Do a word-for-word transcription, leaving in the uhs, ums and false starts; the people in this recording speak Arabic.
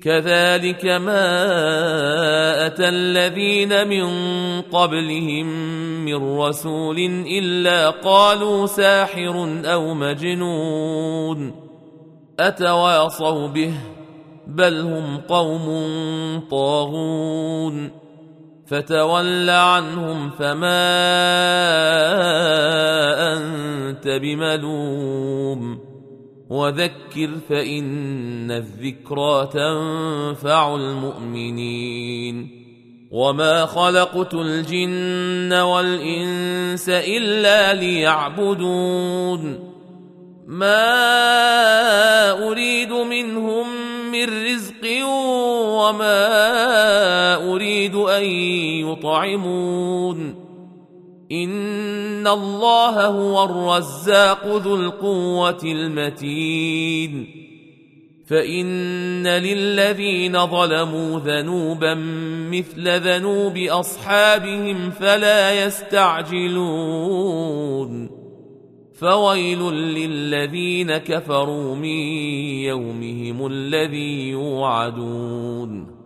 كذلك ما أتى الذين من قبلهم من رسول إلا قالوا ساحر أو مجنون أتواصوا به بل هم قوم طاغون فتول عنهم فما أنت بملوم وذكر فإن الذكرى تنفع المؤمنين وما خلقت الجن والإنس إلا ليعبدون ما أريد منهم من رزق وما أريد أن يطعمون إن الله هو الرزاق ذو القوة المتين فإن للذين ظلموا ذنوبا مثل ذنوب أصحابهم فلا يستعجلون فويل للذين كفروا من يومهم الذي يوعدون